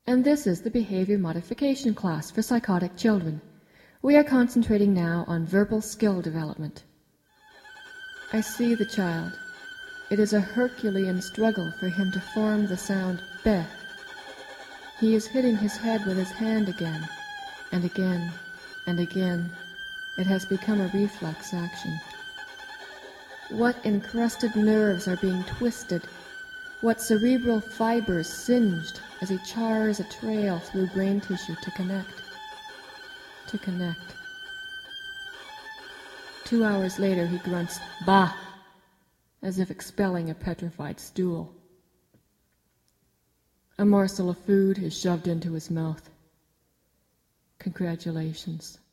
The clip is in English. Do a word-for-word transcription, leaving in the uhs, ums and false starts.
And this is the behavior modification class for psychotic children. We are concentrating now on verbal skill development. I see the child. It is a Herculean struggle for him to form the sound beh. He is hitting his head with his hand again, and again, and again. It has become a reflex action. What encrusted nerves are being twisted? What cerebral fibers singed as he chars a trail through brain tissue to connect? To connect. Two hours later he grunts, "Bah!" as if expelling a petrified stool. A morsel of food is shoved into his mouth. Congratulations.